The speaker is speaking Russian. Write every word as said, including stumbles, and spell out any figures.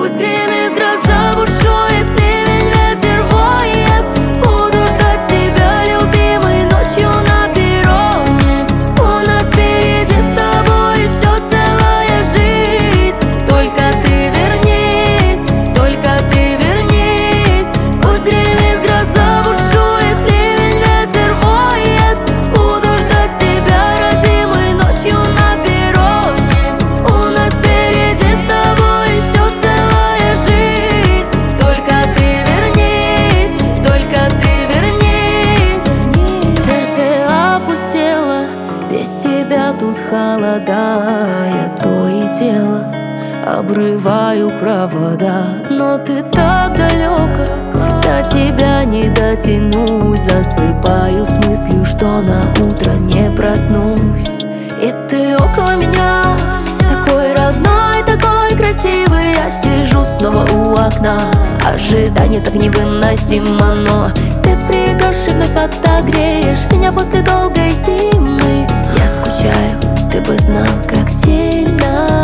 Пусть гремит гроза, бушует ливень, ветер воет. Буду ждать тебя, любимый, ночью на перроне. У нас впереди с тобой еще целая жизнь. Только ты вернись, только ты вернись. Пусть гремит гроза, бушует ливень, ветер воет. Буду ждать тебя, родимый, ночью на перроне. У нас впереди с тобой еще целая жизнь. Только ты вернись, только ты вернись. Сердце опустело, без тебя тут холода. Я то и дело обрываю провода, но ты так далеко, до тебя не дотянусь. Засыпаю с мыслью, что на утро не проснусь. И ты около меня, такой родной, такой красивый. Я сижу снова у окна, ожидание так невыносимо. Но ты придешь и вновь отогреешь меня после долгой зимы. Я скучаю, ты бы знал, как сильно.